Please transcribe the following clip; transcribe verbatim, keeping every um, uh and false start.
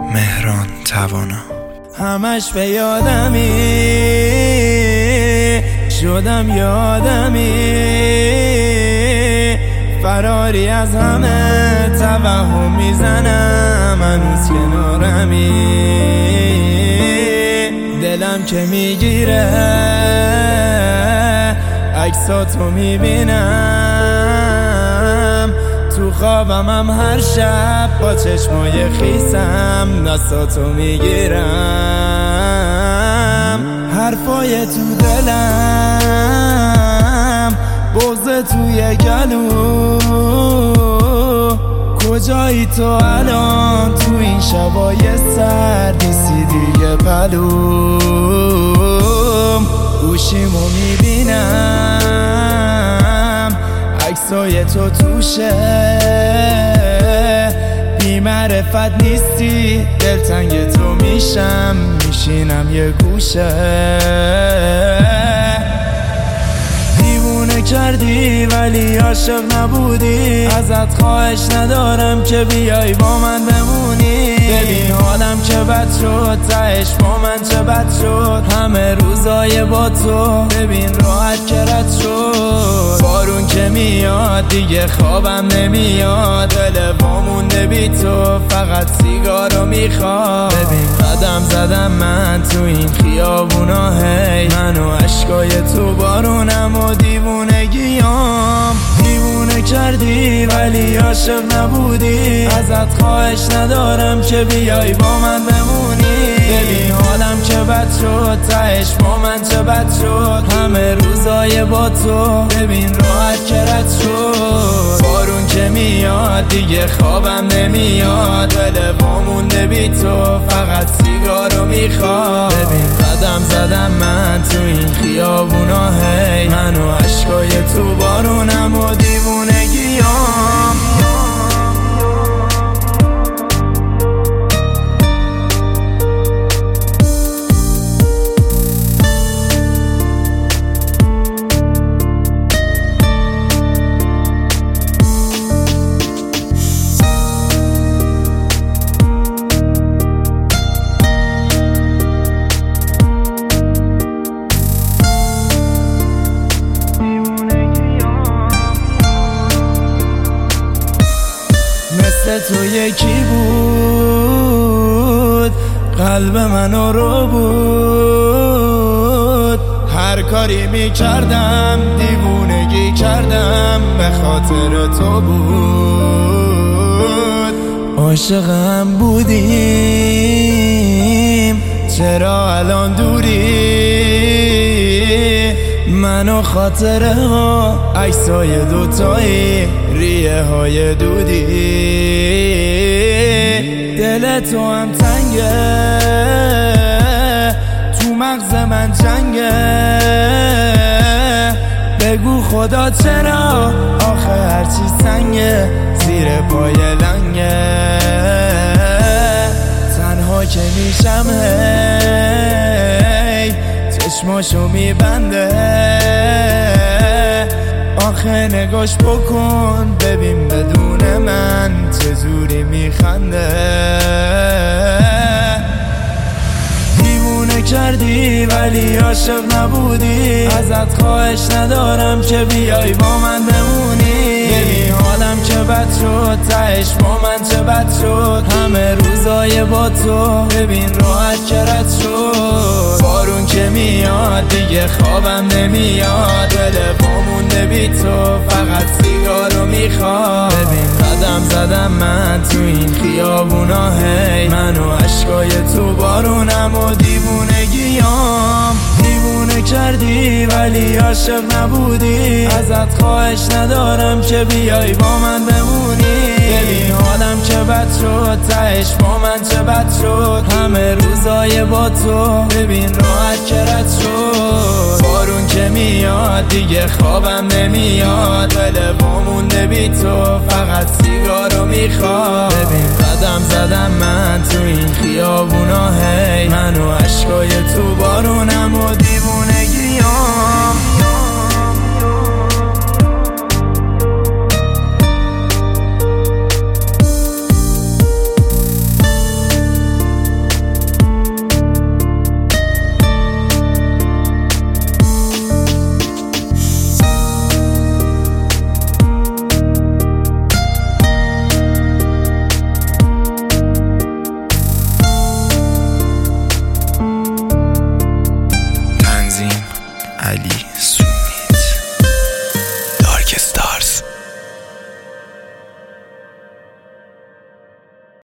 مهران توانا. همش به یادمی شدم یادمی، فراری از همه توهم میزنم هنوز کنارمی. دلم که میگیره عکساتو میبینم، تو خوابم هم هر شب با چشمای خیسم دستاتو میگیرم. حرفای تو دلم، بغض توی گلو، کجایی تو الان تو این شبای سرد؟ نیستی دیگه پلوم، گوشیمو میبینم عکسای تو توشه، بی معرفت نیستی دلتنگ تو میشم، میشینم یه گوشه. دیوونه کردی ولی عاشق نبودی، ازت خواهش ندارم که بیای با من بمونی. ببین حالم که بد شد، تهش با من چه بد شد، همه روزای با تو ببین راحت که رد شد. بارون که میاد دیگه خوابم نمیاد، دل وامونده بی تو فقط سیگارو میخواد. ببین قدم زدم من تو این خیابونا، هی من و عشقای تو بارونم و دیوونگیام. دیوونه کردی ولی عاشق نبودی، ازت خواهش ندارم که بیای با من بمونی. ببین حالم که بد شد، تهش با من چه بد شد، همه روزای با تو ببین راحت که رد شد. بارون که میاد دیگه خوابم نمیاد، دل وامونده بی تو فقط سیگارو میخواد. ببین قدم زدم من تو این خیابونا، هی من و عشقای تو بارونم و دیوونگیام. تو یکی بود قلب منو رو بود، هر کاری میکردم دیوونگی کردم به خاطر تو بود. عاشقم بودیم چرا الان دوری، من و خاطره ها عکسای دوتایی ریه های دودی. دل تو هم تنگه تو مغز من جنگه، بگو خدا چرا آخه هرچی سنگه زیر پای لنگه. تنها که میشم هی چشماشو میبنده، آخه نگاش بکن ببین بدون من چجوری میخنده. دیوونه کردی ولی عاشق نبودی، ازت خواهش ندارم که بیای با من بمونی. ببین حالم که بد شد، تهش با من چه بد شد، همه روزای با تو ببین راحت که رد شد. بارون که میاد دیگه خوابم نمیاد، دل وامونده بی تو فقط سیگارو میخواد. ببین قدم زدم من تو این خیابونا، هی من و عشقای تو بارونم و دیوونگیام. دیوونه کردی ولی عاشق نبودی، ازت خواهش ندارم که بیای با من بمونی. ببین حالم که بد شد، تهش با من چه بد شد، همه روزای با تو ببین راحت که رد شد. بارون که میاد دیگه خوابم نمیاد، دل وامونده بی تو فقط سیگارو میخواد. ببین قدم زدم من تو این خیابونا، هی من و عشقای تو بارونم و دیوونگیام. Sweet